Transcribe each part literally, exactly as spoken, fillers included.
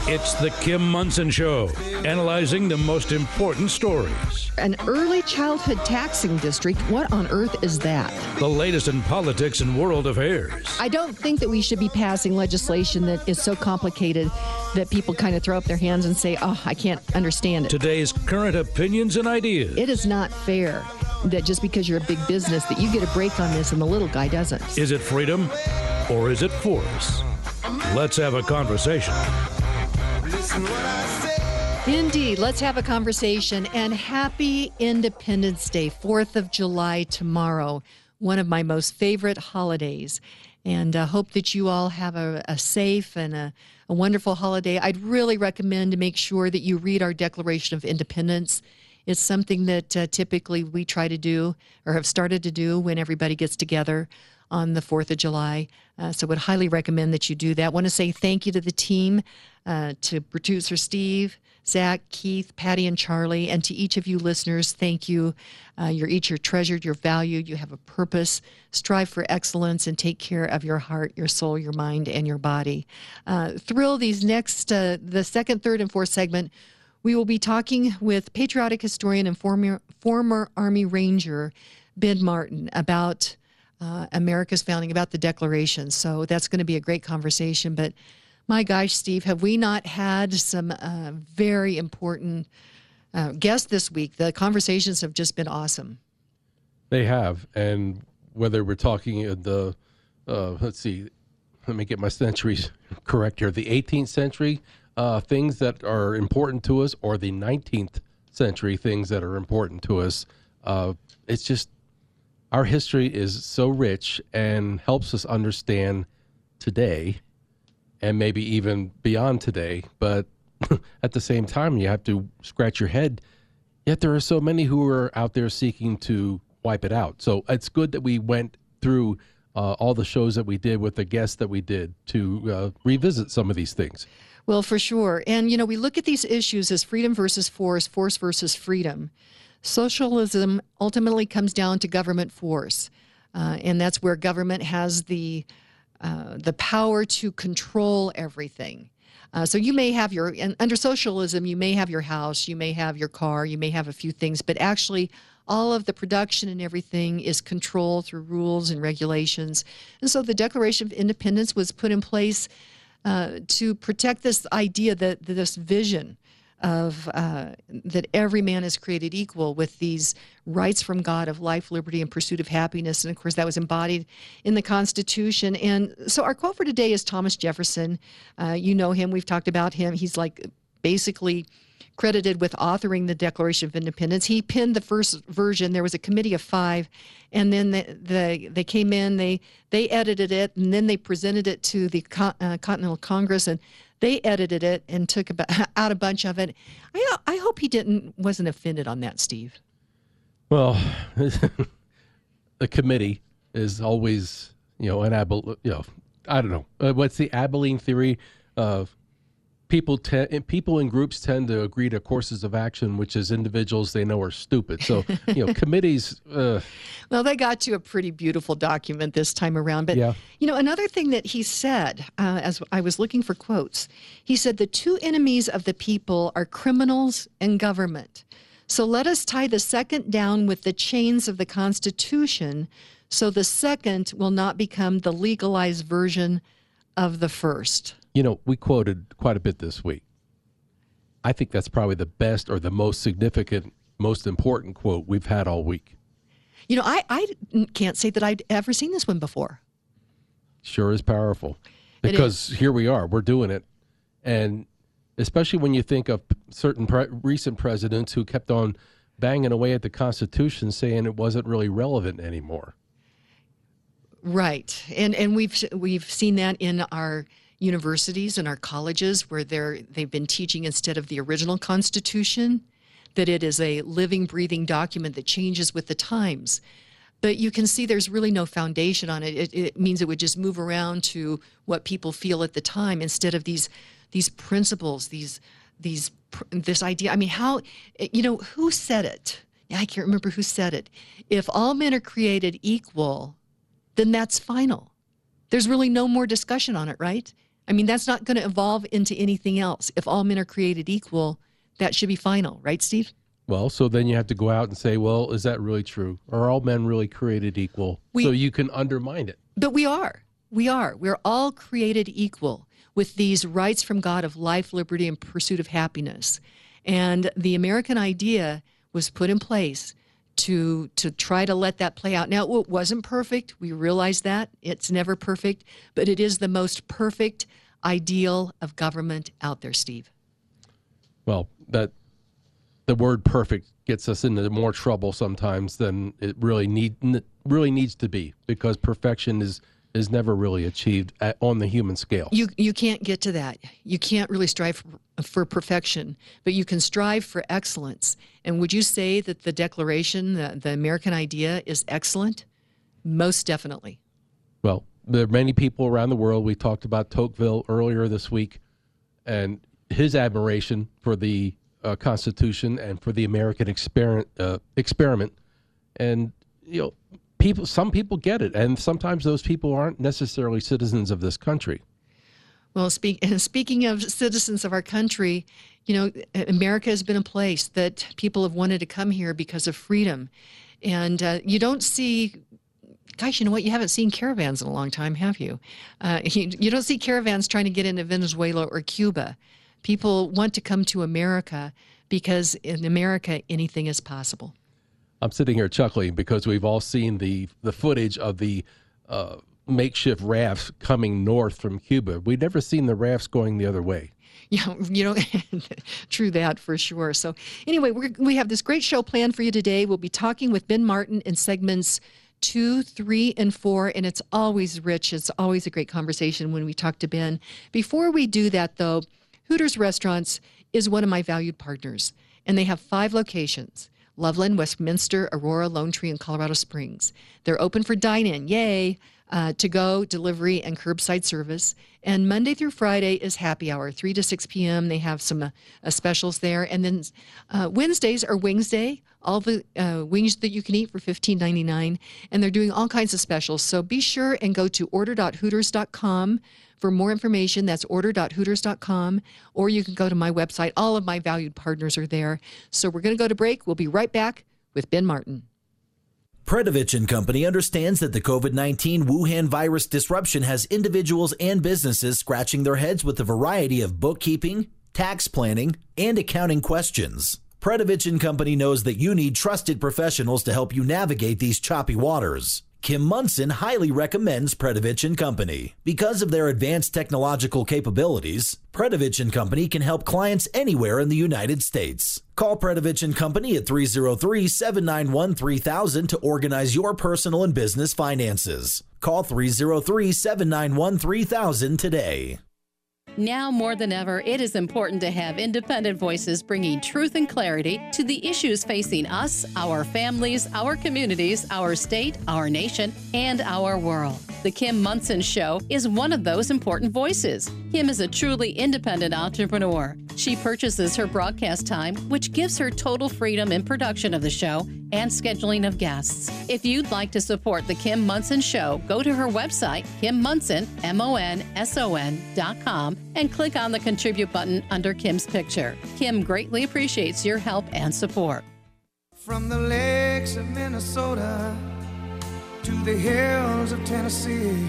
It's the Kim Monson Show, analyzing the most important stories. An early childhood taxing district, what on earth is that? The latest in politics and world affairs. I don't think that we should be passing legislation that is so complicated that people kind of throw up their hands and say, oh, I can't understand it. Today's current opinions and ideas. It is not fair that just because you're a big business that you get a break on this and the little guy doesn't. Is it freedom or is it force? Let's have a conversation. Indeed. Let's have a conversation. And happy Independence Day, fourth of July tomorrow, one of my most favorite holidays. And I uh, hope that you all have a, a safe and a, a wonderful holiday. I'd really recommend to make sure that you read our Declaration of Independence. It's something that uh, typically we try to do or have started to do when everybody gets together on the fourth of July. Uh, so I would highly recommend that you do that. I want to say thank you to the team, uh, to producer Steve, Zach, Keith, Patty, and Charlie, and to each of you listeners. Thank you. Uh, you're each are treasured, you're valued, you have a purpose. Strive for excellence and take care of your heart, your soul, your mind, and your body. Uh, thrill these next, uh, the second, third, and fourth segment. We will be talking with patriotic historian and former, former Army Ranger Ben Martin about Uh, America's founding, about the Declaration. So that's going to be a great conversation. But my gosh, Steve, have we not had some uh, very important uh, guests this week? The conversations have just been awesome. They have. And whether we're talking in the, uh, let's see, let me get my centuries correct here, the eighteenth century uh, things that are important to us, or the nineteenth century things that are important to us, uh, it's just, our history is so rich and helps us understand today and maybe even beyond today. But at the same time, you have to scratch your head. Yet there are so many who are out there seeking to wipe it out. So it's good that we went through uh, all the shows that we did with the guests that we did to uh, revisit some of these things. Well, for sure. And, you know, we look at these issues as freedom versus force, force versus freedom. Socialism ultimately comes down to government force, uh, and that's where government has the uh, the power to control everything. Uh, so you may have your, and under socialism, you may have your house, you may have your car, you may have a few things, but actually all of the production and everything is controlled through rules and regulations. And so the Declaration of Independence was put in place uh, to protect this idea, that this vision of uh, that every man is created equal with these rights from God of life, liberty, and pursuit of happiness. And, of course, that was embodied in the Constitution. And so our quote for today is Thomas Jefferson. Uh, you know him. We've talked about him. He's like basically credited with authoring the Declaration of Independence. He penned the first version. There was a committee of five, and then the, the, they came in, they they edited it, and then they presented it to the Con- uh, Continental Congress, and they edited it and took about, out a bunch of it. I, I hope he didn't wasn't offended on that, Steve. Well, the committee is always, you know, an Abil, you know, I don't know. Uh, what's the Abilene theory? Uh, people, te- people in groups tend to agree to courses of action, which is individuals they know are stupid. So, you know, committees. Uh, well, they got to a pretty beautiful document this time around. But, yeah. you know, another thing that he said, uh, as I was looking for quotes, he said, the two enemies of the people are criminals and government. So let us tie the second down with the chains of the Constitution so the second will not become the legalized version of the first. You know, we quoted quite a bit this week. I think that's probably the best or the most significant, most important quote we've had all week. You know, I, I can't say that I'd ever seen this one before. Sure is powerful. Because here we are, we're doing it. And especially when you think of certain pre- recent presidents who kept on banging away at the Constitution saying it wasn't really relevant anymore. Right. And and we've we've seen that in our universities and our colleges where they're they've been teaching instead of the original Constitution that it is a living, breathing document that changes with the times. But you can see there's really no foundation on it. It, it means it would just move around to what people feel at the time instead of these these principles, these these this idea. I mean, how, you know, who said it? I can't remember who said it. If all men are created equal, then that's final. There's really no more discussion on it, right? I mean, that's not going to evolve into anything else. If all men are created equal, that should be final, right, Steve? Well, so then you have to go out and say, well, is that really true? Are all men really created equal? We, so you can undermine it. But we are. We are. We're all created equal with these rights from God of life, liberty, and pursuit of happiness. And the American idea was put in place to to try to let that play out. Now, it wasn't perfect. We realize that. It's never perfect. But it is the most perfect ideal of government out there, Steve. Well, that the word perfect gets us into more trouble sometimes than it really need really needs to be, because perfection is is never really achieved at, on the human scale. You you can't get to that. You can't really strive for, for perfection, but you can strive for excellence. And would you say that the Declaration, the, the American idea, is excellent? Most definitely. Well, there are many people around the world. We talked about Tocqueville earlier this week, and his admiration for the uh, Constitution and for the American experiment. Uh, experiment, and you know. People, some people get it, and sometimes those people aren't necessarily citizens of this country. Well, speak, speaking of citizens of our country, you know, America has been a place that people have wanted to come here because of freedom. And uh, you don't see, gosh, you know what? You haven't seen caravans in a long time, have you? Uh, you? You don't see caravans trying to get into Venezuela or Cuba. People want to come to America because in America, anything is possible. I'm sitting here chuckling because we've all seen the, the footage of the uh, makeshift rafts coming north from Cuba. We've never seen the rafts going the other way. Yeah, you know, true that for sure. So anyway, we're, we have this great show planned for you today. We'll be talking with Ben Martin in segments two, three, and four, and it's always rich. It's always a great conversation when we talk to Ben. Before we do that, though, Hooters Restaurants is one of my valued partners, and they have five locations. Loveland, Westminster, Aurora, Lone Tree, and Colorado Springs. They're open for dine-in, yay, uh, to-go, delivery, and curbside service. And Monday through Friday is happy hour, three to six p.m. They have some uh, uh, specials there. And then uh, Wednesdays are Wings Day, all the uh, wings that you can eat for fifteen ninety-nine. And they're doing all kinds of specials. So be sure and go to order dot hooters dot com for more information. That's order dot hooters dot com, or you can go to my website. All of my valued partners are there. So we're going to go to break. We'll be right back with Ben Martin. Predovich and Company understands that the COVID nineteen Wuhan virus disruption has individuals and businesses scratching their heads with a variety of bookkeeping, tax planning, and accounting questions. Predovich and Company knows that you need trusted professionals to help you navigate these choppy waters. Kim Munson highly recommends Predovich and Company. Because of their advanced technological capabilities, Predovich and Company can help clients anywhere in the United States. Call Predovich and Company at three oh three, seven nine one, three thousand to organize your personal and business finances. Call three oh three, seven nine one, three thousand today. Now more than ever, it is important to have independent voices bringing truth and clarity to the issues facing us, our families, our communities, our state, our nation, and our world. The Kim Munson Show is one of those important voices. Kim is a truly independent entrepreneur. She purchases her broadcast time, which gives her total freedom in production of the show and scheduling of guests. If you'd like to support The Kim Munson Show, go to her website, Kim Munson, M O N S O N dot com, and click on the Contribute button under Kim's picture. Kim greatly appreciates your help and support. From the lakes of Minnesota to the hills of Tennessee,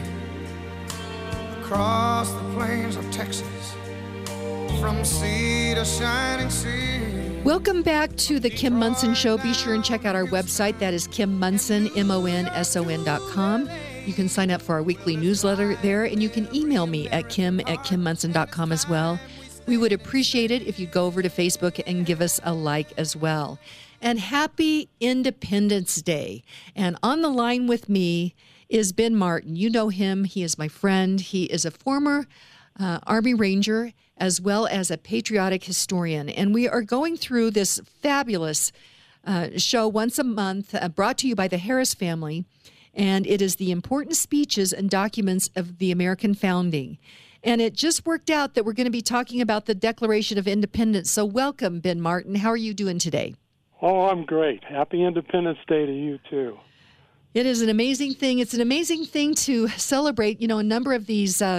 across the plains of Texas, from sea to shining sea. Welcome back to the Kim Munson Show. Be sure and check out our website. That is Kim Munson, M O N S O N dot com. You can sign up for our weekly newsletter there, and you can email me at kim at kim munson dot com as well. We would appreciate it if you go over to Facebook and give us a like as well. And happy Independence Day. And on the line with me is Ben Martin. You know him. He is my friend. He is a former uh, Army Ranger as well as a patriotic historian. And we are going through this fabulous uh, show once a month uh, brought to you by the Harris family. And it is the important speeches and documents of the American founding. And it just worked out that we're going to be talking about the Declaration of Independence. So welcome, Ben Martin. How are you doing today? Oh, I'm great. Happy Independence Day to you, too. It is an amazing thing. It's an amazing thing to celebrate, you know, a number of these uh,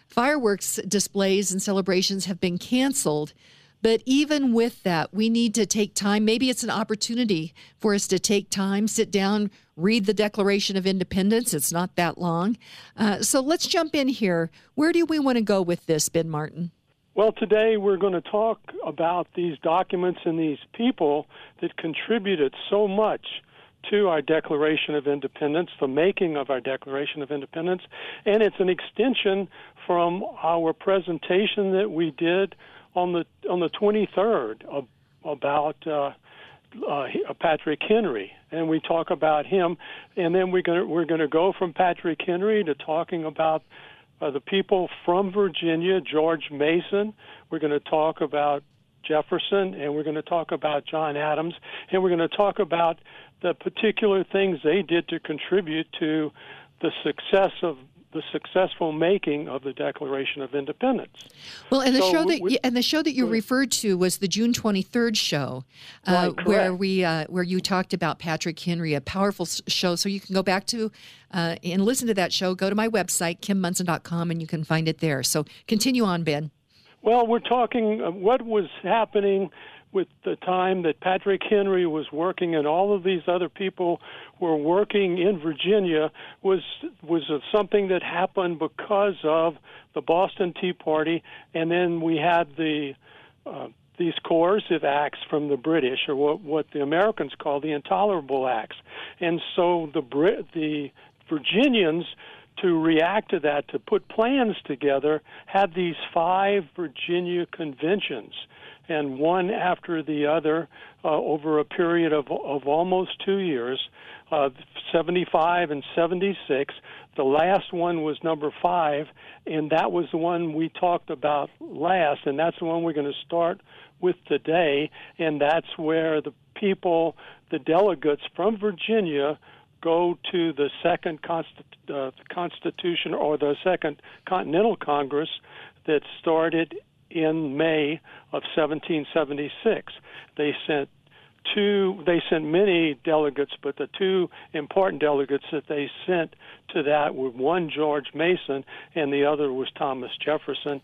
fireworks displays and celebrations have been canceled. But even with that, we need to take time. Maybe it's an opportunity for us to take time, sit down, read the Declaration of Independence. It's not that long. Uh, so let's jump in here. Where do we want to go with this, Ben Martin? Well, today we're going to talk about these documents and these people that contributed so much to our Declaration of Independence, the making of our Declaration of Independence. And it's an extension from our presentation that we did on the on the twenty-third of, about uh, uh, Patrick Henry, and we talk about him, and then we're going we're going to go from Patrick Henry to talking about uh, the people from Virginia, George Mason. We're going to talk about Jefferson, and we're going to talk about John Adams, and we're going to talk about the particular things they did to contribute to the success of the successful making of the Declaration of Independence. Well, and the so show that we, you, and the show that you referred to was the June twenty-third show, uh, right, where we uh, where you talked about Patrick Henry, a powerful show. So you can go back to uh, and listen to that show. Go to my website, kim munson dot com, and you can find it there. So continue on, Ben. Well, we're talking uh, what was happening with the time that Patrick Henry was working and all of these other people were working in Virginia was was something that happened because of the Boston Tea Party, and then we had the uh, these coercive acts from the British, or what, what the Americans call the Intolerable Acts. And so the Brit, the Virginians, to react to that, to put plans together, had these five Virginia conventions, and one after the other uh, over a period of, of almost two years, uh, seventy-five and seventy-six. The last one was number five, and that was the one we talked about last, and that's the one we're going to start with today, and that's where the people, the delegates from Virginia, go to the second Consti- uh, Constitution or the second Continental Congress that started in May of seventeen seventy-six. They sent two, they sent many delegates, but the two important delegates that they sent to that were one George Mason and the other was Thomas Jefferson,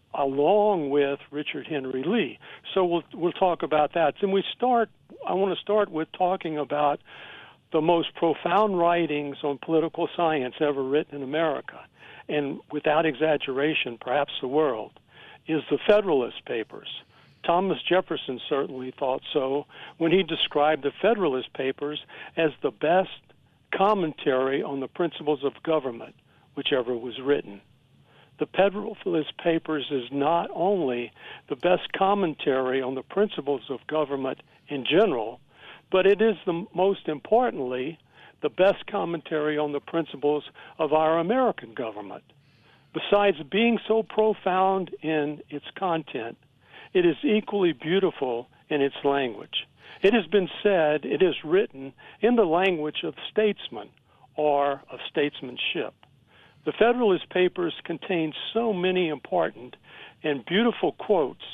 along with Richard Henry Lee. So we'll we'll talk about that. And we start, I want to start with talking about the most profound writings on political science ever written in America, and without exaggeration, perhaps the world, is the Federalist Papers. Thomas Jefferson certainly thought so when he described the Federalist Papers as the best commentary on the principles of government, whichever was written. The Federalist Papers is not only the best commentary on the principles of government in general, but it is the most importantly the best commentary on the principles of our American government. Besides being so profound in its content, it is equally beautiful in its language. It has been said it is written in the language of statesmen or of statesmanship. The Federalist Papers contain so many important and beautiful quotes,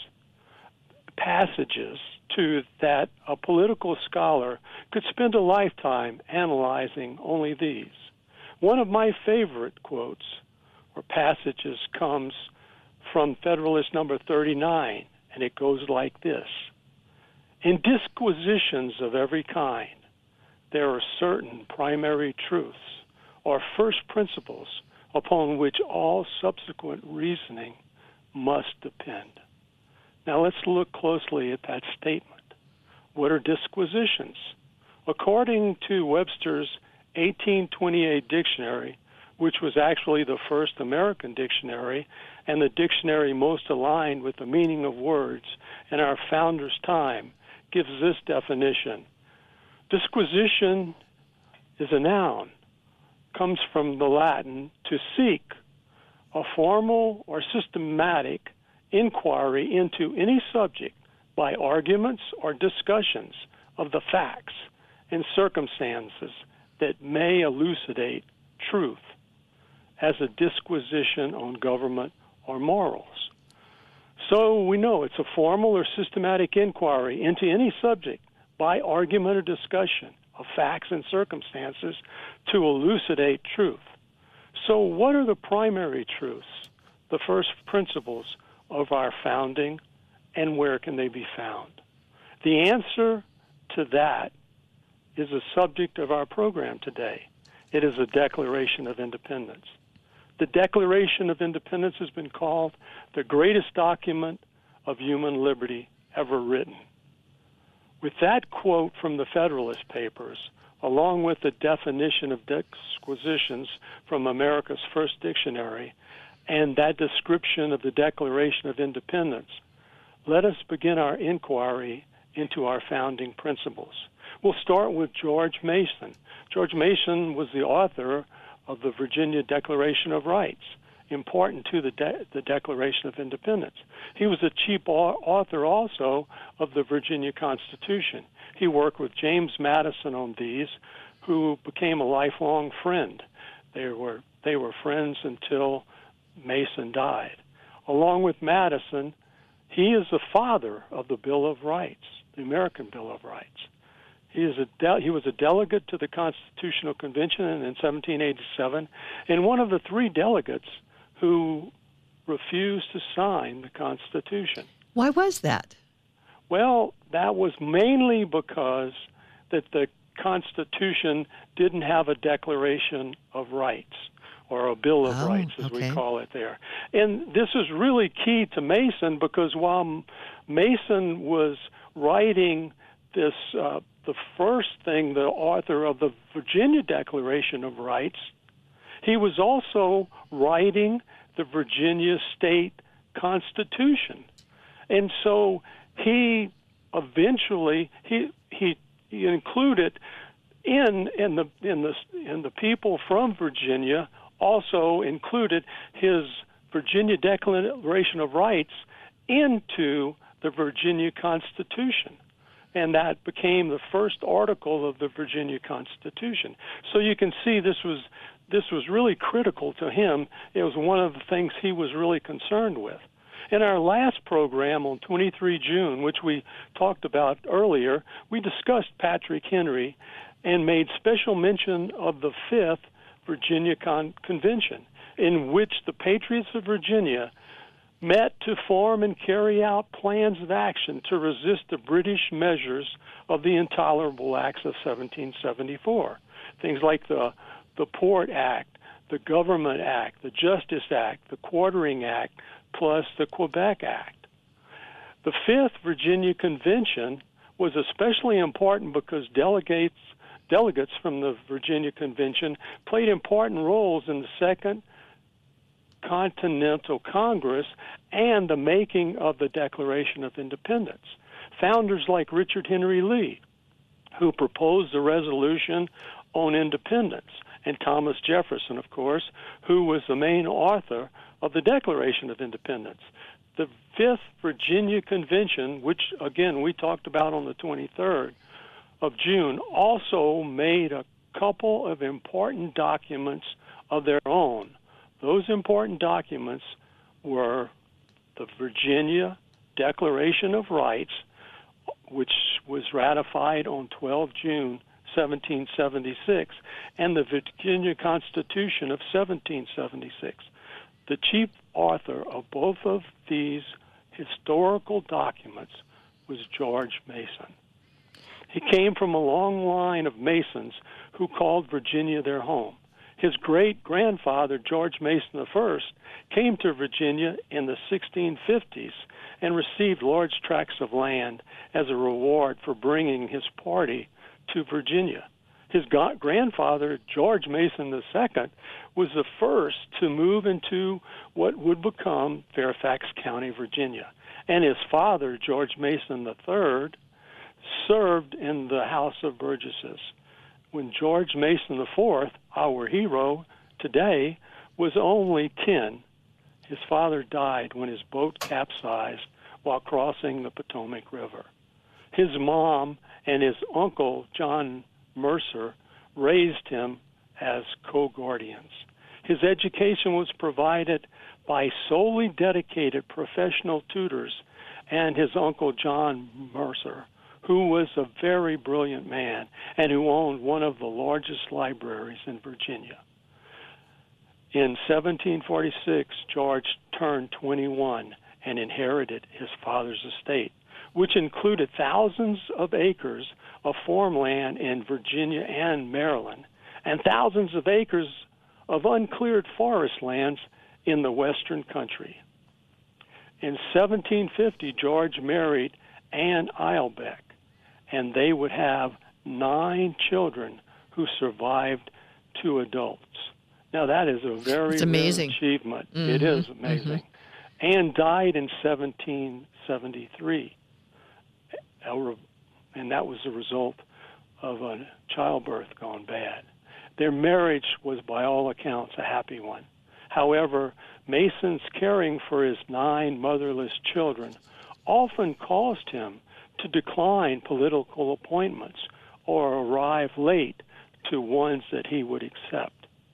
passages, to that a political scholar could spend a lifetime analyzing only these. One of my favorite quotes or passages comes from Federalist number thirty-nine, and it goes like this. In disquisitions of every kind, there are certain primary truths or first principles upon which all subsequent reasoning must depend. Now let's look closely at that statement. What are disquisitions? According to Webster's eighteen twenty-eight dictionary, which was actually the first American dictionary and the dictionary most aligned with the meaning of words in our founders' time, gives this definition. Disquisition is a noun, comes from the Latin to seek, a formal or systematic inquiry into any subject by arguments or discussions of the facts and circumstances that may elucidate truth as a disquisition on government or morals. So we know it's a formal or systematic inquiry into any subject by argument or discussion of facts and circumstances to elucidate truth. So what are the primary truths? the first principles of our founding, and where can they be found? The answer to that is the subject of our program today. It is the Declaration of Independence. The Declaration of Independence has been called the greatest document of human liberty ever written. With that quote from the Federalist Papers, along with the definition of disquisitions from America's first dictionary, and that description of the Declaration of Independence, let us begin our inquiry into our founding principles. We'll start with George Mason. George Mason was the author of the Virginia Declaration of Rights, important to the, De- the Declaration of Independence. He was the chief author also of the Virginia Constitution. He worked with James Madison on these, who became a lifelong friend. They were they were friends until Mason died. Along with Madison, he is the father of the Bill of Rights, the American Bill of Rights. He is a de- he was a delegate to the Constitutional Convention in seventeen eighty-seven, and one of the three delegates who refused to sign the Constitution. Why was that? Well, that was mainly because that the Constitution didn't have a Declaration of Rights, or a Bill of Oh, Rights, as okay. we call it there. And this is really key to Mason, because while Mason was writing this, uh, the first thing, the author of the Virginia Declaration of Rights, he was also writing the Virginia State Constitution. And so he eventually, he he, he included in in the in the in the people from Virginia, also included his Virginia Declaration of Rights into the Virginia Constitution. And that became the first article of the Virginia Constitution. So you can see this was this was really critical to him. It was one of the things he was really concerned with. In our last program on the twenty-third of June, which we talked about earlier, we discussed Patrick Henry and made special mention of the Fifth Virginia Con- Convention, in which the Patriots of Virginia met to form and carry out plans of action to resist the British measures of the Intolerable Acts of seventeen seventy-four. Things like the, the Port Act, the Government Act, the Justice Act, the Quartering Act, plus the Quebec Act. The Fifth Virginia Convention was especially important because delegates delegates from the Virginia Convention played important roles in the Second Continental Congress and the making of the Declaration of Independence. Founders like Richard Henry Lee, who proposed the resolution on independence, and Thomas Jefferson, of course, who was the main author of the Declaration of Independence. The Fifth Virginia Convention, which, again, we talked about on the twenty-third of June, also made a couple of important documents of their own. Those important documents were the Virginia Declaration of Rights, which was ratified on the twelfth of June, seventeen seventy-six, and the Virginia Constitution of seventeen seventy-six. The chief author of both of these historical documents was George Mason. He came from a long line of Masons who called Virginia their home. His great-grandfather, George Mason the First, came to Virginia in the sixteen fifties and received large tracts of land as a reward for bringing his party to Virginia. His grandfather, George Mason the Second, was the first to move into what would become Fairfax County, Virginia. And his father, George Mason the Third, served in the House of Burgesses. When George Mason the Fourth, our hero today, was only ten, his father died when his boat capsized while crossing the Potomac River. His mom and his uncle, John Mercer, raised him as co-guardians. His education was provided by solely dedicated professional tutors and his uncle, John Mercer, who was a very brilliant man and who owned one of the largest libraries in Virginia. In seventeen forty-six, George turned twenty-one and inherited his father's estate, which included thousands of acres of farmland in Virginia and Maryland, and thousands of acres of uncleared forest lands in the western country. In seventeen fifty, George married Anne Eilbeck, and they would have nine children who survived two adults. Now, that is a very it's amazing. rare achievement. Mm-hmm. It is amazing. Mm-hmm. Anne died in seventeen seventy-three, and that was the result of a childbirth gone bad. Their marriage was, by all accounts, a happy one. However, Mason's caring for his nine motherless children often caused him to decline political appointments or arrive late to ones that he would accept.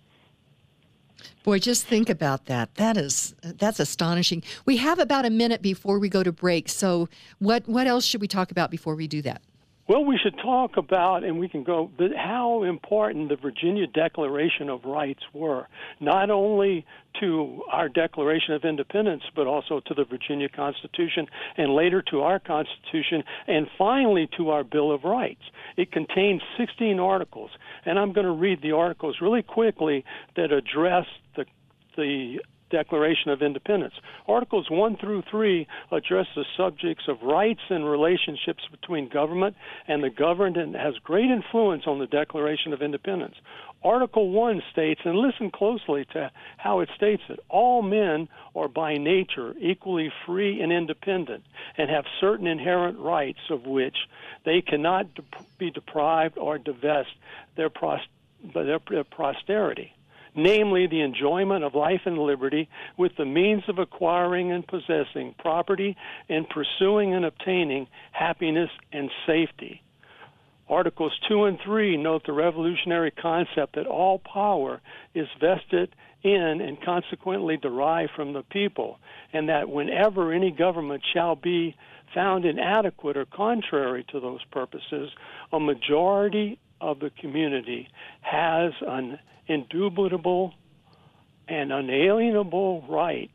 Boy, just think about that. That is that's astonishing. We have about a minute before we go to break. So what what else should we talk about before we do that? Well, we should talk about, and we can go, how important the Virginia Declaration of Rights were, not only to our Declaration of Independence, but also to the Virginia Constitution, and later to our Constitution, and finally to our Bill of Rights. It contains sixteen articles, and I'm going to read the articles really quickly that address the the Declaration of Independence. Articles one through three address the subjects of rights and relationships between government and the governed, and has great influence on the Declaration of Independence. Article one states, and listen closely to how it states it, all men are by nature equally free and independent and have certain inherent rights of which they cannot de- be deprived or divest their, pros- their, their posterity. Namely, the enjoyment of life and liberty with the means of acquiring and possessing property and pursuing and obtaining happiness and safety. Articles two and three note the revolutionary concept that all power is vested in and consequently derived from the people, and that whenever any government shall be found inadequate or contrary to those purposes, a majority of the community has an indubitable and unalienable right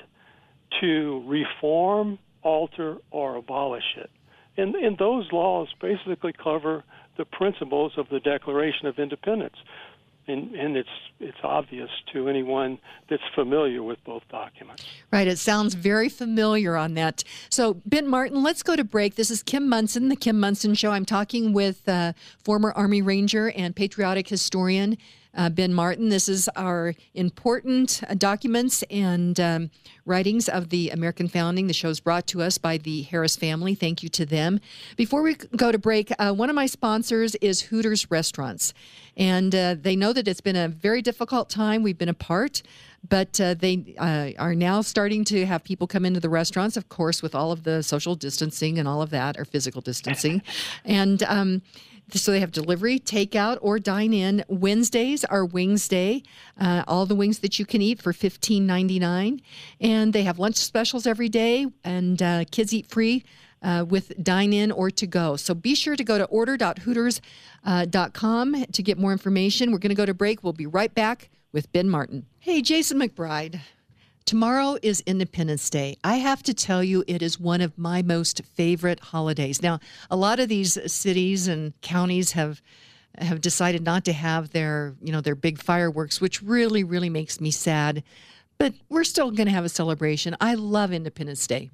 to reform, alter, or abolish it. And, and those laws basically cover the principles of the Declaration of Independence. And, and it's it's obvious to anyone that's familiar with both documents. Right. It sounds very familiar on that. So, Ben Martin, let's go to break. This is Kim Monson, The Kim Monson Show. I'm talking with uh, former Army Ranger and patriotic historian Uh, Ben Martin. This is our important uh, documents and um, writings of the American founding. The show is brought to us by the Harris family. Thank you to them. Before we go to break, uh, one of my sponsors is Hooters Restaurants. And uh, they know that it's been a very difficult time. We've been apart. But uh, they uh, are now starting to have people come into the restaurants, of course, with all of the social distancing and all of that, or physical distancing. And um, so they have delivery, takeout, or dine-in. Wednesdays are Wings Day. Uh, all the wings that you can eat for fifteen ninety-nine. And they have lunch specials every day, and uh, kids eat free uh, with dine-in or to-go. So be sure to go to order dot hooters dot com to get more information. We're going to go to break. We'll be right back with Ben Martin. Hey, Jason McBride. Tomorrow is Independence Day. I have to tell you, it is one of my most favorite holidays. Now, a lot of these cities and counties have have decided not to have their, you know, their big fireworks, which really, really makes me sad. But we're still going to have a celebration. I love Independence Day.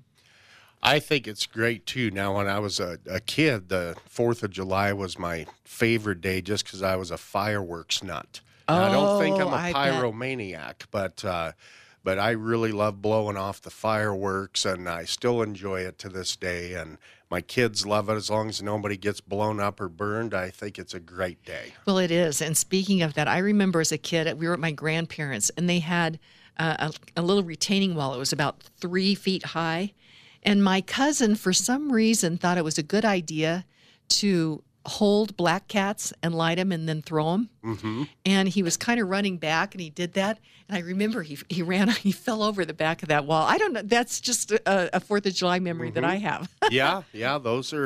I think it's great, too. Now, when I was a, a kid, the fourth of July was my favorite day just because I was a fireworks nut. Now, I don't think I'm a I pyromaniac, bet. but uh, but I really love blowing off the fireworks, and I still enjoy it to this day. And my kids love it as long as nobody gets blown up or burned. I think it's a great day. Well, it is. And speaking of that, I remember as a kid, we were at my grandparents', and they had uh, a, a little retaining wall. It was about three feet high. And my cousin, for some reason, thought it was a good idea to hold black cats and light them and then throw them. Mm-hmm. And he was kind of running back, and he did that. And I remember he he ran, he fell over the back of that wall. I don't know. That's just a, a Fourth of July memory mm-hmm. that I have. yeah, yeah. Those are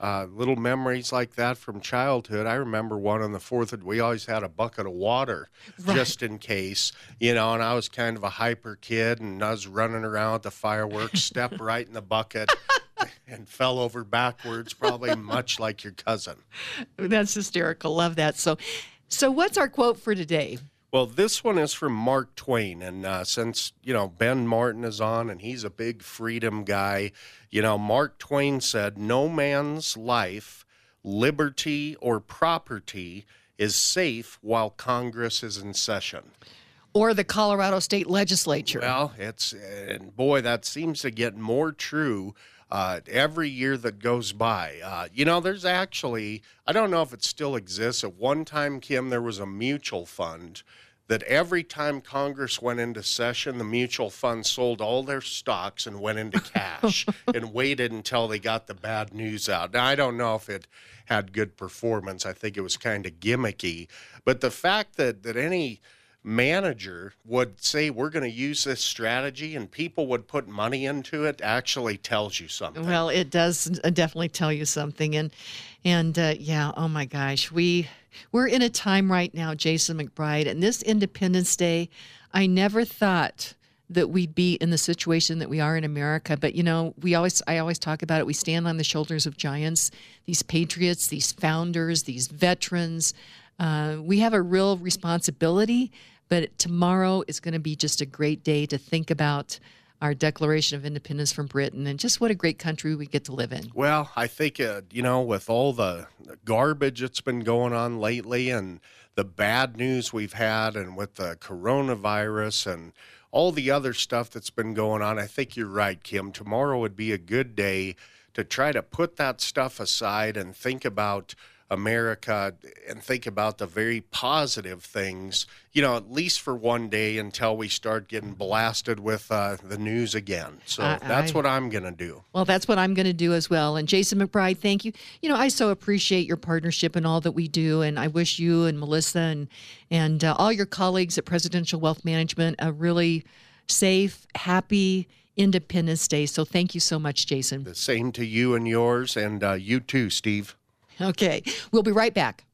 uh, little memories like that from childhood. I remember one on the fourth, we always had a bucket of water right. just in case, you know, and I was kind of a hyper kid, and I was running around with the fireworks, stepped right in the bucket and fell over backwards, probably much like your cousin. That's hysterical. Love that. So, so what's our quote for today? Well, this one is from Mark Twain, and uh, since, you know, Ben Martin is on, and he's a big freedom guy, you know, Mark Twain said, "No man's life, liberty, or property is safe while Congress is in session." Or the Colorado State Legislature. Well, it's, and boy, that seems to get more true Uh, every year that goes by. Uh, you know, there's actually, I don't know if it still exists. At one time, Kim, there was a mutual fund that every time Congress went into session, the mutual fund sold all their stocks and went into cash and waited until they got the bad news out. Now, I don't know if it had good performance. I think it was kind of gimmicky. But the fact that, that any manager would say we're going to use this strategy and people would put money into it actually tells you something. Well, it does definitely tell you something. And and uh, yeah, oh my gosh, we we're in a time right now, Jason McBride, and this Independence Day, I never thought that we'd be in the situation that we are in America. But you know, we always I always talk about it. We stand on the shoulders of giants, these patriots, these founders, these veterans. Uh, we have a real responsibility. But tomorrow is going to be just a great day to think about our Declaration of Independence from Britain and just what a great country we get to live in. Well, I think, uh, you know, with all the garbage that's been going on lately and the bad news we've had and with the coronavirus and all the other stuff that's been going on, I think you're right, Kim. Tomorrow would be a good day to try to put that stuff aside and think about America and think about the very positive things, you know, at least for one day until we start getting blasted with uh, the news again. So I, that's I, what I'm going to do. Well, that's what I'm going to do as well. And Jason McBride, thank you. You know, I so appreciate your partnership and all that we do. And I wish you and Melissa and, and uh, all your colleagues at Presidential Wealth Management a really safe, happy Independence Day. So thank you so much, Jason. The same to you and yours, and uh, you too, Steve. Okay, we'll be right back.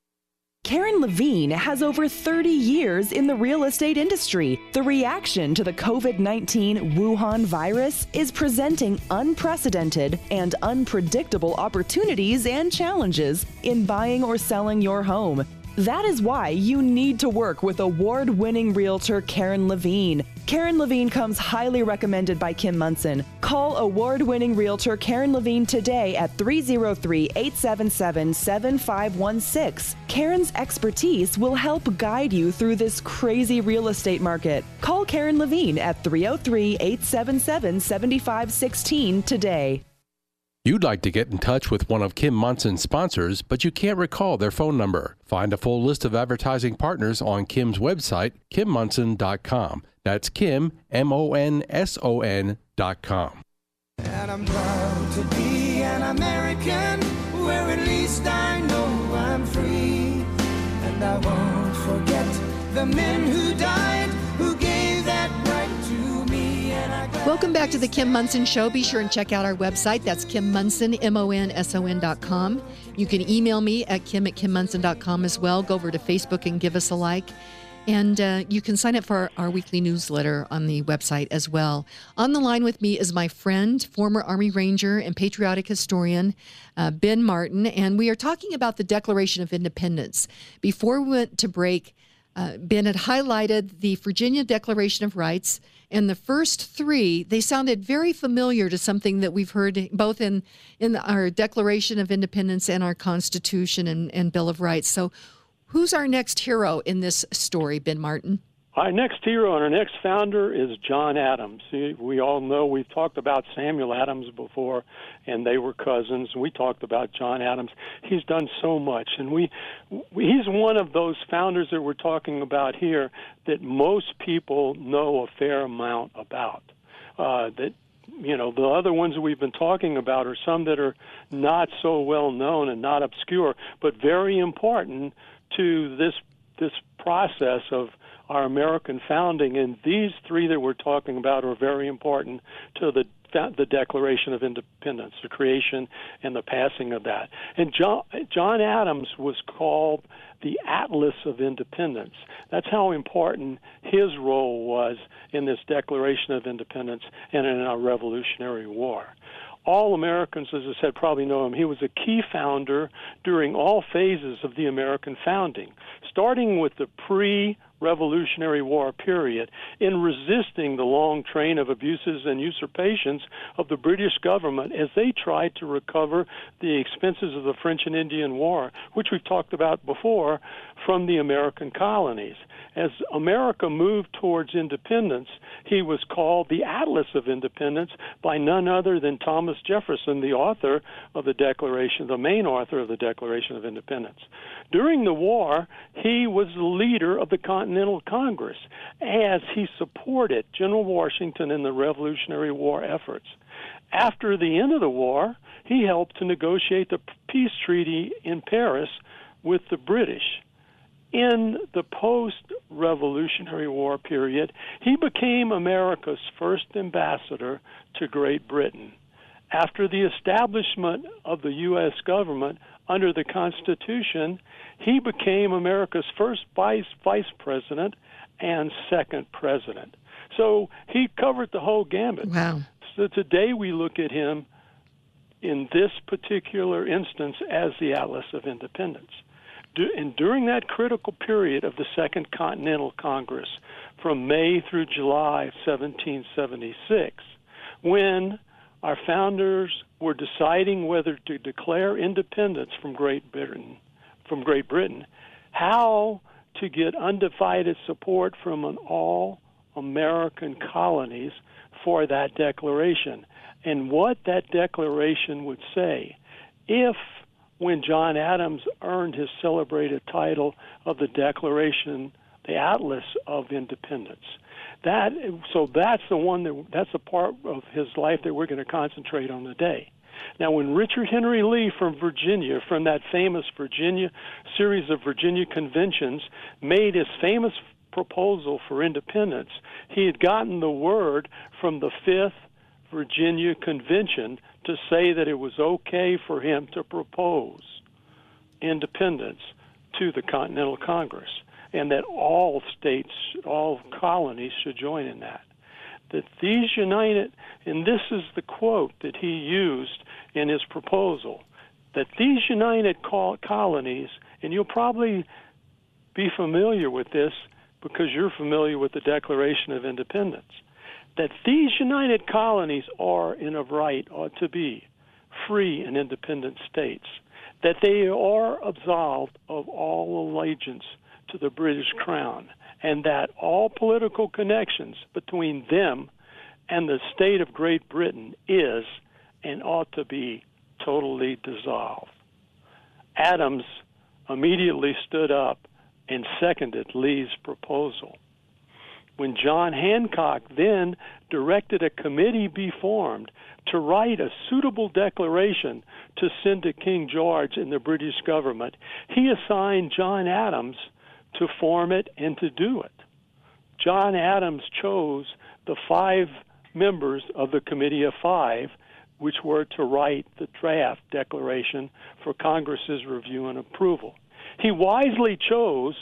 Karen Levine has over thirty years in the real estate industry. The reaction to the COVID nineteen Wuhan virus is presenting unprecedented and unpredictable opportunities and challenges in buying or selling your home. That is why you need to work with award-winning realtor Karen Levine. Karen Levine comes highly recommended by Kim Munson. Call award-winning realtor Karen Levine today at three oh three, eight seven seven, seven five one six. Karen's expertise will help guide you through this crazy real estate market. Call Karen Levine at three oh three, eight seven seven, seven five one six today. You'd like to get in touch with one of Kim Munson's sponsors, but you can't recall their phone number. Find a full list of advertising partners on Kim's website, kim munson dot com. That's Kim, M O N S O N dot com. And I'm proud to be an American, where at least I know I'm free. And I won't forget the men who died, who gave that right to me. And I Welcome back to the Kim Munson Show. Be sure and check out our website. That's Kim Munson, M O N S O N dot com. You can email me at kim at kim munson dot com as well. Go over to Facebook and give us a like. And uh, you can sign up for our, our weekly newsletter on the website as well. On the line with me is my friend, former Army Ranger and patriotic historian, uh, Ben Martin. And we are talking about the Declaration of Independence. Before we went to break, uh, Ben had highlighted the Virginia Declaration of Rights. And the first three, they sounded very familiar to something that we've heard both in, in our Declaration of Independence and our Constitution and, and Bill of Rights. So who's our next hero in this story, Ben Martin? Our next hero and our next founder is John Adams. See, we all know we've talked about Samuel Adams before, and they were cousins. We talked about John Adams. He's done so much, and we, we he's one of those founders that we're talking about here that most people know a fair amount about. Uh, that you know, the other ones that we've been talking about are some that are not so well known and not obscure, but very important to this this process of our American founding. And these three that we're talking about are very important to the the Declaration of Independence, the creation and the passing of that. And John, John Adams was called the Atlas of Independence. That's how important his role was in this Declaration of Independence and in our Revolutionary War. All Americans, as I said, probably know him. He was a key founder during all phases of the American founding, starting with the pre-Revolutionary War period in resisting the long train of abuses and usurpations of the British government as they tried to recover the expenses of the French and Indian War, which we've talked about before, from the American colonies. As America moved towards independence, he was called the Atlas of Independence by none other than Thomas Jefferson, the author of the Declaration, the main author of the Declaration of Independence. During the war, he was the leader of the Continental Congress as he supported General Washington in the Revolutionary War efforts. After the end of the war, he helped to negotiate the peace treaty in Paris with the British. In the post-Revolutionary War period, he became America's first ambassador to Great Britain. After the establishment of the U S government under the Constitution, he became America's first vice vice president and second president. So he covered the whole gambit. Wow. So today we look at him in this particular instance as the Atlas of Independence. And during that critical period of the Second Continental Congress, from May through July of seventeen seventy-six, when our founders were deciding whether to declare independence from Great Britain, from Great Britain, how to get undivided support from an all-American colonies for that declaration, and what that declaration would say if, when John Adams earned his celebrated title of the Declaration, the Atlas of Independence. That so that's the one that that's the part of his life that we're going to concentrate on today. Now, when Richard Henry Lee from Virginia, from that famous Virginia series of Virginia conventions, made his famous proposal for independence, he had gotten the word from the Fifth Virginia Convention to say that it was okay for him to propose independence to the Continental Congress, and that all states, all colonies should join in that. That these united, and this is the quote that he used in his proposal, that these united colonies, and you'll probably be familiar with this because you're familiar with the Declaration of Independence, that these united colonies are in a right, ought to be, free and independent states, that they are absolved of all allegiance to the British Crown, and that all political connections between them and the state of Great Britain is and ought to be totally dissolved. Adams immediately stood up and seconded Lee's proposal. When John Hancock then directed a committee be formed to write a suitable declaration to send to King George and the British government, he assigned John Adams to form it and to do it. John Adams chose the five members of the Committee of Five, which were to write the draft declaration for Congress's review and approval. He wisely chose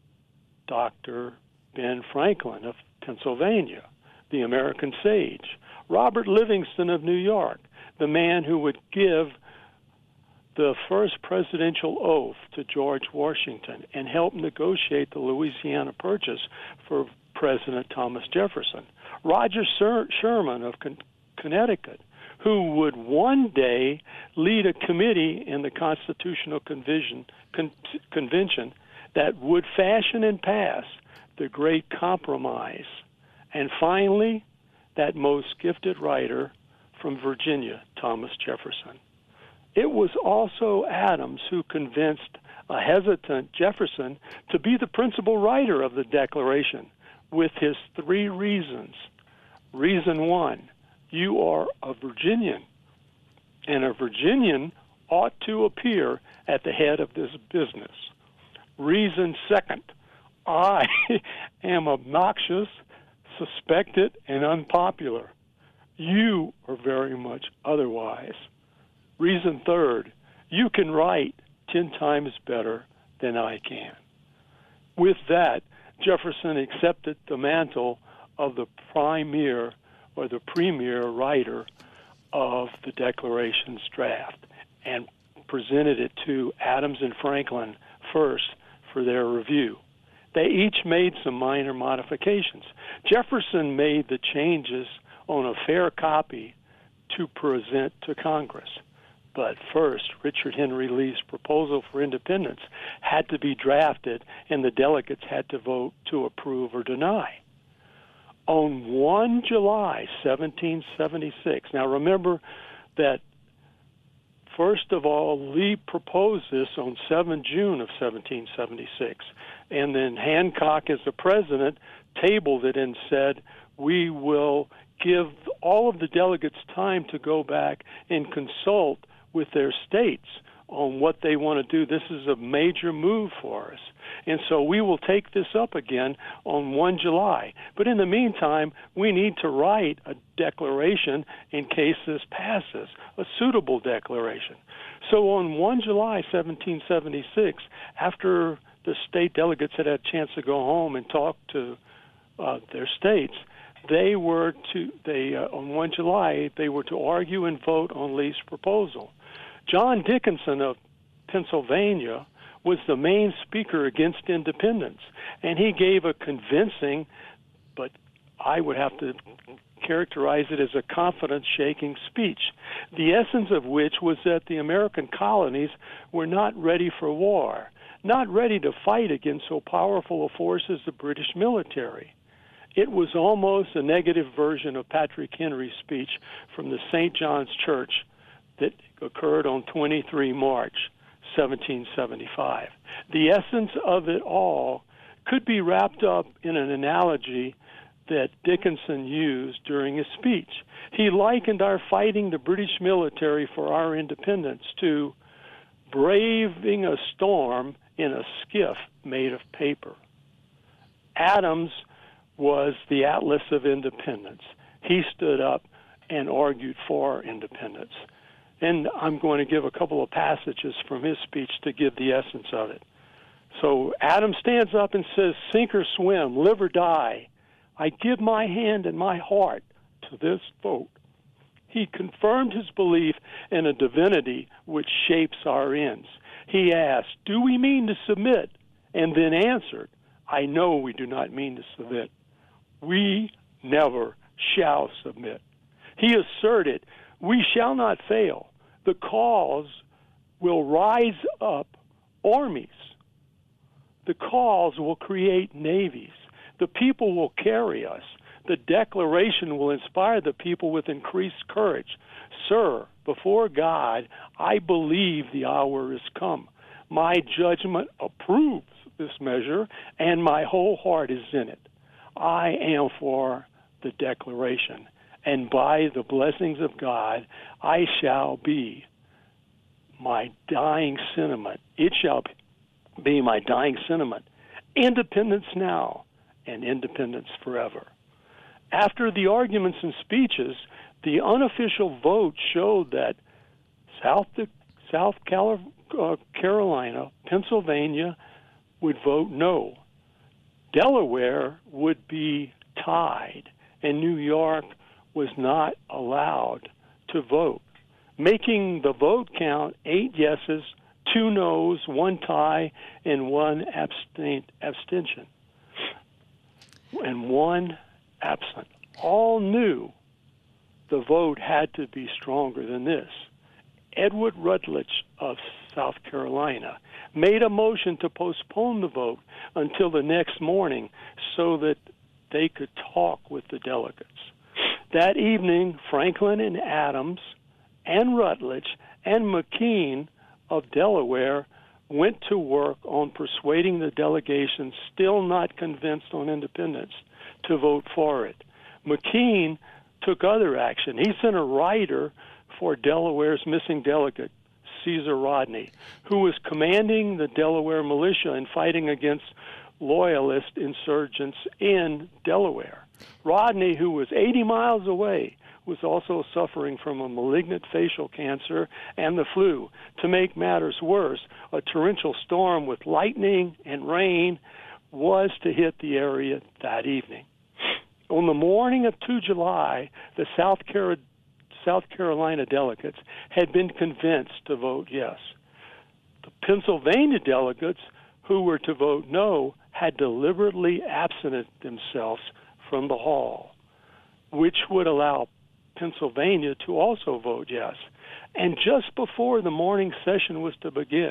Doctor Ben Franklin of Pennsylvania, the American sage, Robert Livingston of New York, the man who would give the first presidential oath to George Washington and help negotiate the Louisiana Purchase for President Thomas Jefferson, Roger Sher- Sherman of Con- Connecticut, who would one day lead a committee in the Constitutional Convention, Con- Convention that would fashion and pass the Great Compromise. And finally, that most gifted writer from Virginia, Thomas Jefferson. It was also Adams who convinced a hesitant Jefferson to be the principal writer of the Declaration with his three reasons. Reason one, you are a Virginian, and a Virginian ought to appear at the head of this business. Reason second, I am obnoxious, suspected, and unpopular. You are very much otherwise. Reason third, you can write ten times better than I can. With that, Jefferson accepted the mantle of the premier or the premier writer of the Declaration's draft and presented it to Adams and Franklin first for their review. They each made some minor modifications. Jefferson made the changes on a fair copy to present to Congress. But first, Richard Henry Lee's proposal for independence had to be drafted, and the delegates had to vote to approve or deny. On the first of July, seventeen seventy-six, now remember that, first of all, Lee proposed this on the seventh of June of seventeen seventy-six, and then Hancock, as the president, tabled it and said, we will give all of the delegates time to go back and consult with their states on what they want to do. This is a major move for us. And so we will take this up again on the first of July. But in the meantime, we need to write a declaration in case this passes, a suitable declaration. So on the first of July, seventeen seventy-six, after the state delegates had had a chance to go home and talk to uh, their states, they were to, they uh, on the first of July, they were to argue and vote on Lee's proposal. John Dickinson of Pennsylvania was the main speaker against independence, and he gave a convincing, but I would have to characterize it as a confidence-shaking speech, the essence of which was that the American colonies were not ready for war, not ready to fight against so powerful a force as the British military. It was almost a negative version of Patrick Henry's speech from the Saint John's Church that occurred on the twenty-third of March, seventeen seventy-five. The essence of it all could be wrapped up in an analogy that Dickinson used during his speech. He likened our fighting the British military for our independence to braving a storm in a skiff made of paper. Adams was the Atlas of independence. He stood up and argued for independence. And I'm going to give a couple of passages from his speech to give the essence of it. So Adams stands up and says, sink or swim, live or die, I give my hand and my heart to this vote. He confirmed his belief in a divinity which shapes our ends. He asked, do we mean to submit? And then answered, I know we do not mean to submit. We never shall submit. He asserted, we shall not fail. The cause will rise up armies. The cause will create navies. The people will carry us. The declaration will inspire the people with increased courage. Sir, before God, I believe the hour is come. My judgment approves this measure, and my whole heart is in it. I am for the declaration, and by the blessings of God, I shall be my dying sentiment. It shall be my dying sentiment. Independence now and independence forever. After the arguments and speeches, the unofficial vote showed that South, South Carolina, Pennsylvania would vote no. Delaware would be tied, and New York was not allowed to vote, making the vote count eight yeses, two noes, one tie, and one abstain, abstention, and one absent. All knew the vote had to be stronger than this. Edward Rutledge of South Carolina made a motion to postpone the vote until the next morning so that they could talk with the delegates. That evening, Franklin and Adams and Rutledge and McKean of Delaware went to work on persuading the delegation still not convinced on independence to vote for it. McKean took other action. He sent a writer for Delaware's missing delegate, Caesar Rodney, who was commanding the Delaware militia and fighting against Loyalist insurgents in Delaware. Rodney, who was eighty miles away, was also suffering from a malignant facial cancer and the flu. To make matters worse, a torrential storm with lightning and rain was to hit the area that evening. On the morning of the second of July, the South, Car- South Carolina delegates had been convinced to vote yes. The Pennsylvania delegates who were to vote no had deliberately absented themselves from the hall, which would allow Pennsylvania to also vote yes. And just before the morning session was to begin,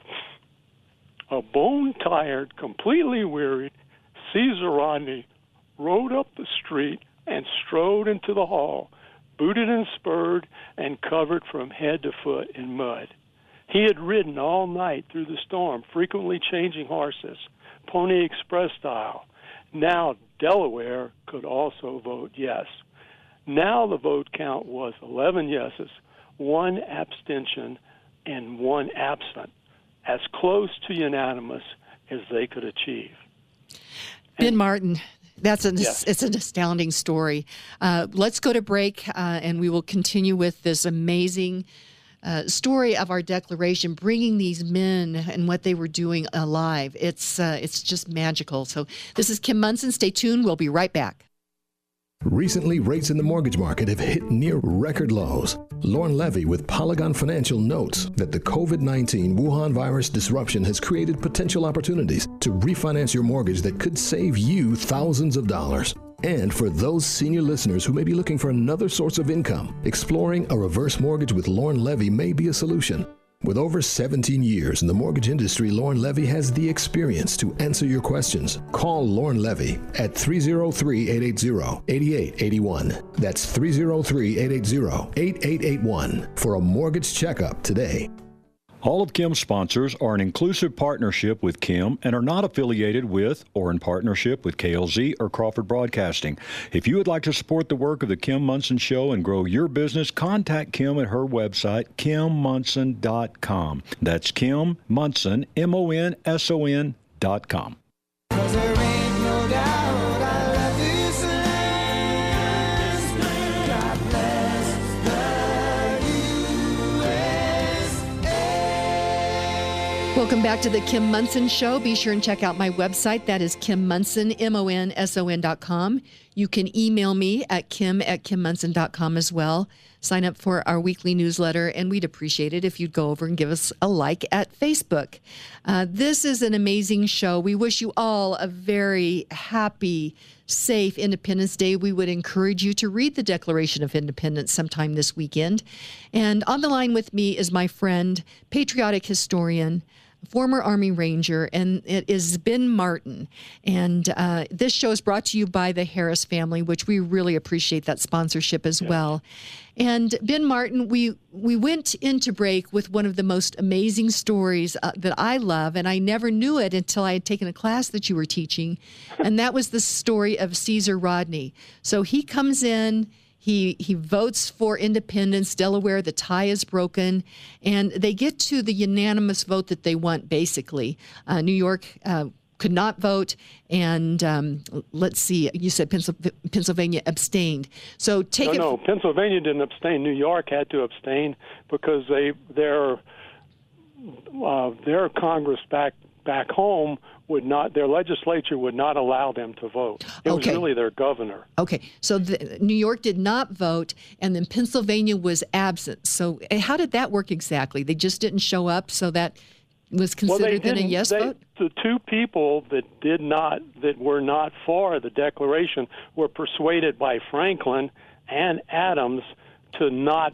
a bone-tired, completely wearied Caesar Rodney rode up the street and strode into the hall, booted and spurred and covered from head to foot in mud. He had ridden all night through the storm, frequently changing horses, Pony Express style. Now Delaware could also vote yes. Now the vote count was eleven yeses, one abstention, and one absent, as close to unanimous as they could achieve. Ben And, Martin, that's an, Yes. it's an astounding story. Uh, let's go to break, uh, and we will continue with this amazing uh, story of our Declaration, bringing these men and what they were doing alive. It's uh, it's just magical. So this is Kim Monson. Stay tuned. We'll be right back. Recently, rates in the mortgage market have hit near record lows. Lauren Levy with Polygon Financial notes that the COVID nineteen Wuhan virus disruption has created potential opportunities to refinance your mortgage that could save you thousands of dollars. And for those senior listeners who may be looking for another source of income, exploring a reverse mortgage with Lauren Levy may be a solution. With over seventeen years in the mortgage industry, Lauren Levy has the experience to answer your questions. Call Lauren Levy at three oh three, eight eight zero, eight eight eight one. That's three oh three, eight eight zero, eight eight eight one for a mortgage checkup today. All of Kim's sponsors are an inclusive partnership with Kim and are not affiliated with or in partnership with K L Z or Crawford Broadcasting. If you would like to support the work of the Kim Monson Show and grow your business, contact Kim at her website, kim monson dot com. That's Kim Monson, M O N S O N dot com. 'Cause there ain't no doubt I love this land. God bless the U S A. Welcome back to the Kim Monson Show. Be sure and check out my website. That is Kim Monson, M O N S O N dot com. You can email me at kim at kim monson dot com as well. Sign up for our weekly newsletter, and we'd appreciate it if you'd go over and give us a like at Facebook. Uh, this is an amazing show. We wish you all a very happy, safe Independence Day. We would encourage you to read the Declaration of Independence sometime this weekend. And on the line with me is my friend, patriotic historian, former Army Ranger, and it is Ben Martin. And uh, this show is brought to you by the Harris family, which we really appreciate that sponsorship as well. And Ben Martin, we we went into break with one of the most amazing stories uh, that I love, and I never knew it until I had taken a class that you were teaching, and that was the story of Caesar Rodney. So he comes in, He he votes for independence. Delaware, the tie is broken, and they get to the unanimous vote that they want, basically. Uh, New York uh, could not vote, and um, let's see, you said Pensil- Pennsylvania abstained. So take no, it. no, Pennsylvania didn't abstain. New York had to abstain because they their uh, their Congress back back home would not, their legislature would not allow them to vote. It was Okay. really their governor. Okay, so the, New York did not vote, and then Pennsylvania was absent. So eh, how did that work exactly? They just didn't show up, so that was Well, they considered then a didn't. yes they, vote? The two people that did not, that were not for the Declaration, were persuaded by Franklin and Adams to not,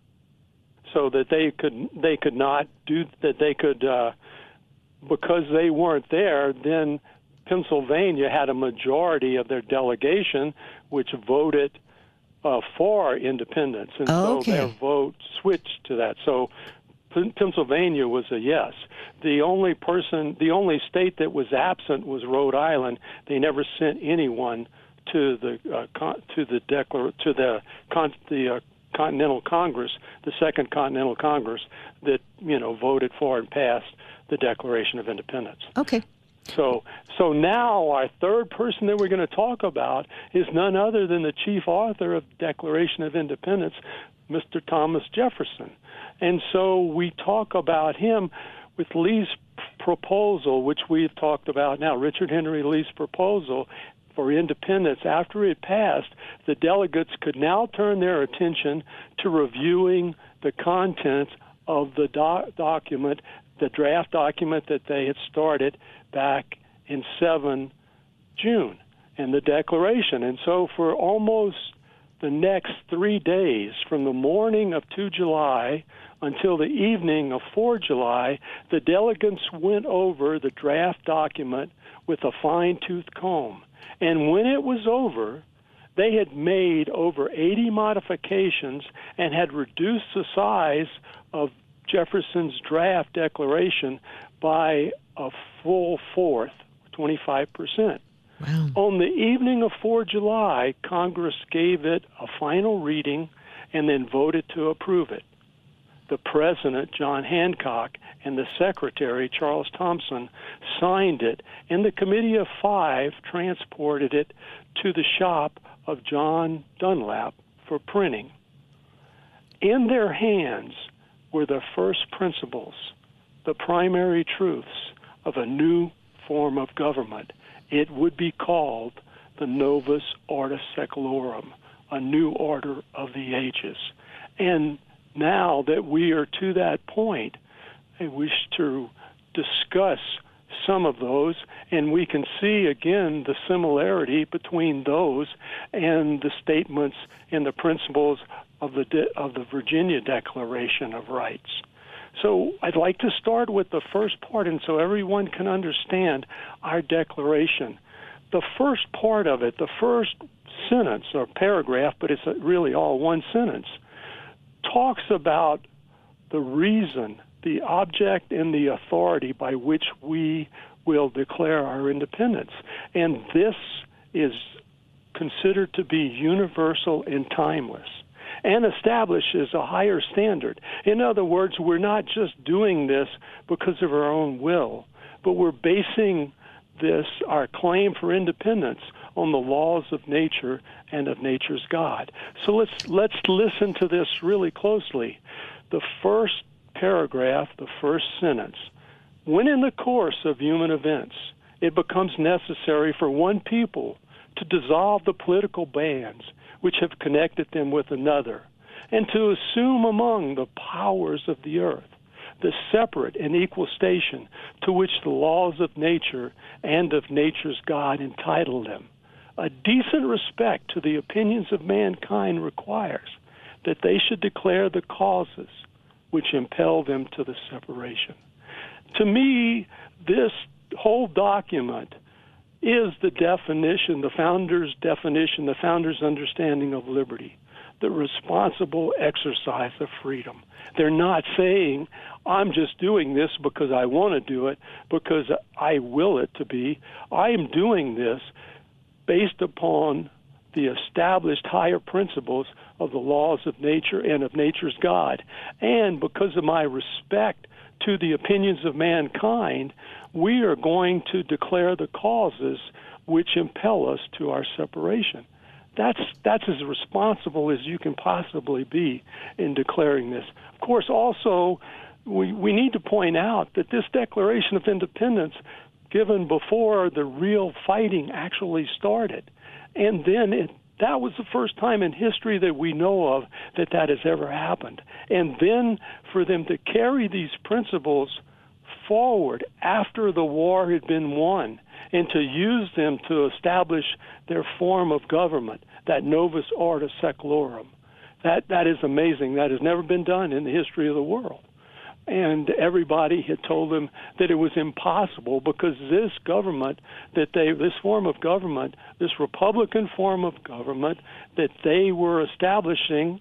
so that they could they could not do that. They could. Uh, Because they weren't there, then Pennsylvania had a majority of their delegation, which voted uh, for independence, and Okay. so their vote switched to that. So P- Pennsylvania was a yes. The only person, the only state that was absent was Rhode Island. They never sent anyone to the uh, con- to the declar- to the con- the uh, Continental Congress, the Second Continental Congress, that you know voted for and passed the Declaration of Independence. Okay. So, so now our third person that we're going to talk about is none other than the chief author of the Declaration of Independence, Mister Thomas Jefferson. And so we talk about him with Lee's proposal, which we've talked about now, Richard Henry Lee's proposal for independence. After it passed, the delegates could now turn their attention to reviewing the contents of the doc- document, the draft document that they had started back in seven June, and the Declaration. And so for almost the next three days, from the morning of two July until the evening of four July, the delegates went over the draft document with a fine-tooth comb. And when it was over, they had made over eighty modifications and had reduced the size of Jefferson's draft declaration by a full fourth, twenty-five percent. Wow. On the evening of four July, Congress gave it a final reading and then voted to approve it. The President, John Hancock, and the Secretary, Charles Thompson, signed it, and the Committee of Five transported it to the shop of John Dunlap for printing. In their hands were the first principles, the primary truths of a new form of government. It would be called the Novus Ordo Seclorum, a new order of the ages. And now that we are to that point, I wish to discuss some of those, and we can see again the similarity between those and the statements and the principles of the De- of the Virginia Declaration of Rights. So I'd like to start with the first part, and so everyone can understand our declaration. The first part of it, the first sentence or paragraph, but it's really all one sentence, talks about the reason, the object, and the authority by which we will declare our independence. And this is considered to be universal and timeless, and establishes a higher standard. In other words, we're not just doing this because of our own will, but we're basing this, our claim for independence, on the laws of nature and of nature's God. So let's let's listen to this really closely. The first paragraph, the first sentence: when in the course of human events it becomes necessary for one people to dissolve the political bands which have connected them with another, and to assume among the powers of the earth the separate and equal station to which the laws of nature and of nature's God entitle them, a decent respect to the opinions of mankind requires that they should declare the causes which impel them to the separation. To me, this whole document is the definition, the founder's definition, the founder's understanding of liberty, the responsible exercise of freedom. They're not saying, I'm just doing this because I want to do it, because I will it to be. I am doing this based upon the established higher principles of the laws of nature and of nature's God. And because of my respect to the opinions of mankind, we are going to declare the causes which impel us to our separation. That's that's as responsible as you can possibly be in declaring this. Of course, also, we, we need to point out that this Declaration of Independence, given before the real fighting actually started, and then it, that was the first time in history that we know of that that has ever happened. And then for them to carry these principles forward after the war had been won, and to use them to establish their form of government, that Novus Ordo Seclorum. That that is amazing. That has never been done in the history of the world. And everybody had told them that it was impossible because this government, that they, this form of government, this Republican form of government that they were establishing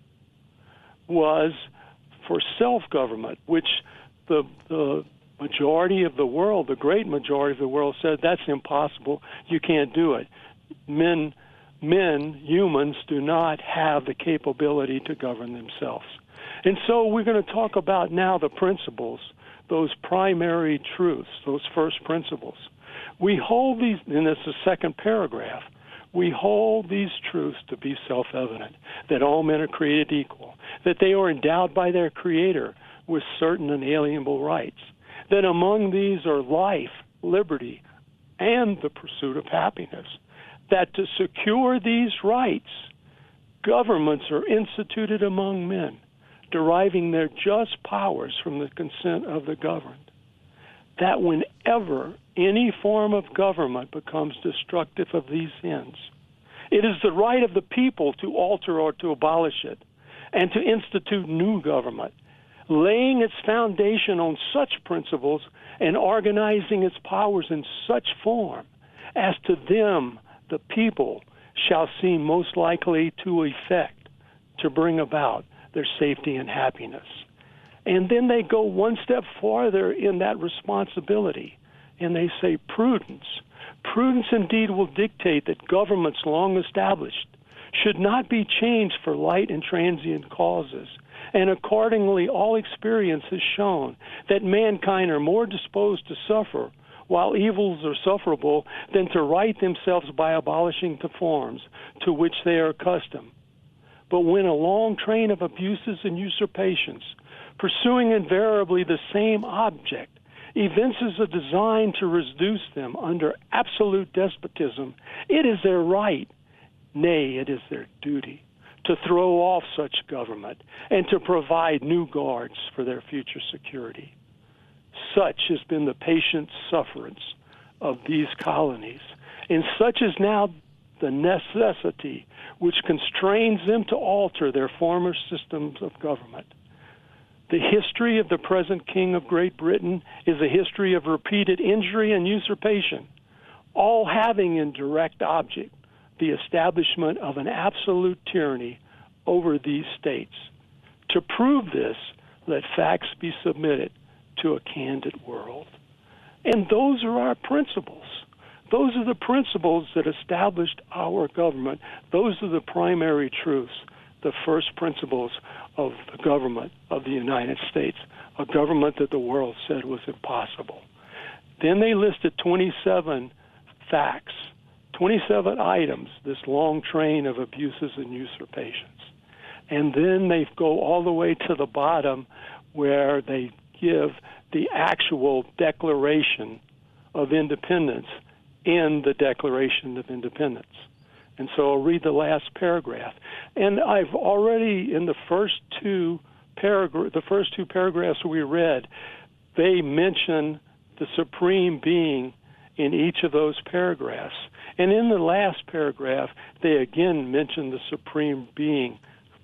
was for self-government, which the the majority of the world, the great majority of the world, said that's impossible. You can't do it. Men, men, humans do not have the capability to govern themselves. And so we're going to talk about now the principles, those primary truths, those first principles. We hold these, and it's the second paragraph, we hold these truths to be self-evident, that all men are created equal, that they are endowed by their Creator with certain inalienable rights, that among these are life, liberty, and the pursuit of happiness, that to secure these rights, governments are instituted among men, deriving their just powers from the consent of the governed, that whenever any form of government becomes destructive of these ends, it is the right of the people to alter or to abolish it, and to institute new government, laying its foundation on such principles and organizing its powers in such form as to them, the people, shall seem most likely to effect, to bring about their safety and happiness. And then they go one step farther in that responsibility, and they say prudence. Prudence indeed will dictate that governments long established should not be changed for light and transient causes, and accordingly all experience has shown that mankind are more disposed to suffer while evils are sufferable than to right themselves by abolishing the forms to which they are accustomed. But when a long train of abuses and usurpations, pursuing invariably the same object, evinces a design to reduce them under absolute despotism, it is their right, nay, it is their duty, to throw off such government and to provide new guards for their future security. Such has been the patient sufferance of these colonies, and such is now the necessity which constrains them to alter their former systems of government. The history of the present King of Great Britain is a history of repeated injury and usurpation, all having in direct object the establishment of an absolute tyranny over these states. To prove this, let facts be submitted to a candid world. And those are our principles. Those are the principles that established our government. Those are the primary truths, the first principles of the government of the United States, a government that the world said was impossible. Then they listed twenty-seven facts, twenty-seven items, this long train of abuses and usurpations. And then they go all the way to the bottom where they give the actual Declaration of Independence in the Declaration of Independence. And so I'll read the last paragraph. And I've already, in the first two paragraph, the first two paragraphs we read, they mention the Supreme Being in each of those paragraphs. And in the last paragraph, they again mention the Supreme Being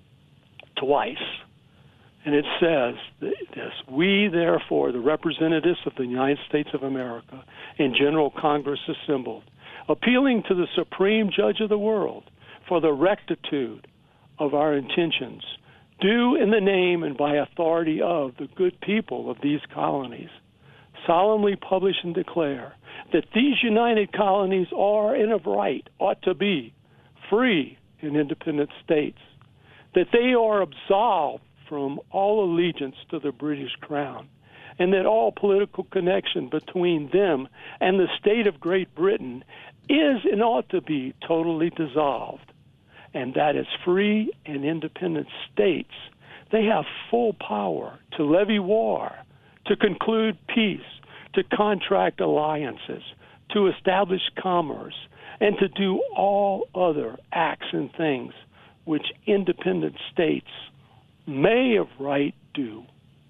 twice. And it says this: we, therefore, the representatives of the United States of America in General Congress assembled, appealing to the Supreme Judge of the world for the rectitude of our intentions, do in the name and by authority of the good people of these colonies, solemnly publish and declare that these united colonies are and of right ought to be free and independent states, that they are absolved from all allegiance to the British Crown, and that all political connection between them and the state of Great Britain is and ought to be totally dissolved, and that as free and independent states, they have full power to levy war, to conclude peace, to contract alliances, to establish commerce, and to do all other acts and things which independent states may of right do.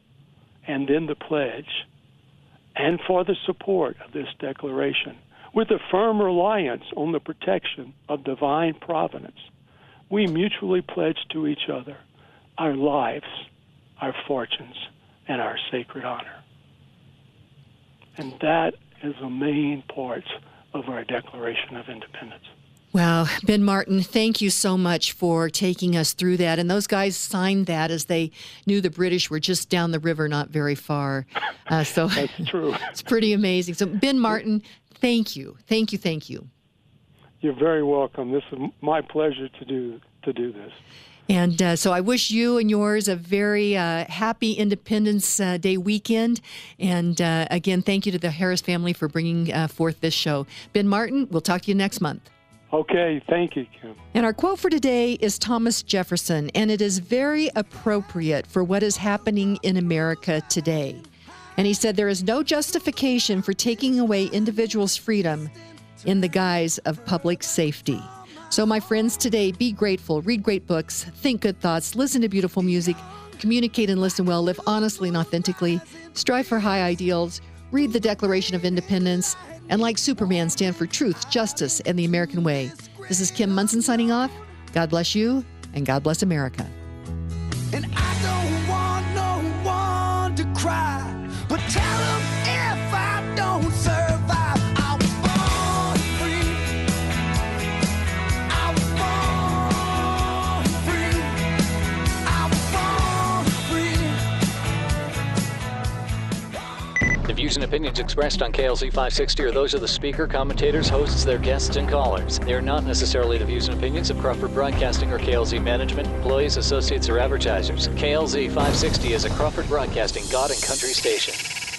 And then the pledge, and for the support of this declaration, with a firm reliance on the protection of divine providence, we mutually pledge to each other our lives, our fortunes, and our sacred honor. And that is the main parts of our Declaration of Independence. Wow. Ben Martin, thank you so much for taking us through that. And those guys signed that as they knew the British were just down the river, not very far. Uh, so That's true. It's pretty amazing. So Ben Martin, thank you. Thank you. Thank you. You're very welcome. This is my pleasure to do to do this. And uh, so I wish you and yours a very uh, happy Independence uh, Day weekend. And uh, again, thank you to the Harris family for bringing uh, forth this show. Ben Martin, we'll talk to you next month. Okay, thank you, Kim. And our quote for today is Thomas Jefferson, and it is very appropriate for what is happening in America today. And he said, "There is no justification for taking away individuals' freedom in the guise of public safety." So, my friends, today, be grateful, read great books, think good thoughts, listen to beautiful music, communicate and listen well, live honestly and authentically, strive for high ideals, read the Declaration of Independence, and like Superman, stand for truth, justice, and the American way. This is Kim Monson signing off. God bless you, and God bless America. And I don't want no one to cry, but tell them if I don't survive, I was born free. I was born free. I was born free. The views and opinions expressed on K L Z five sixty are those of the speaker, commentators, hosts, their guests, and callers. They are not necessarily the views and opinions of Crawford Broadcasting or K L Z management, employees, associates, or advertisers. K L Z five sixty is a Crawford Broadcasting God and Country station.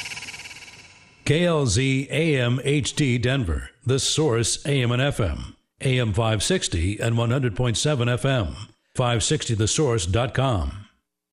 K L Z A M H D Denver, The Source A M and F M, A M five sixty and one hundred point seven F M, five sixty the source dot com.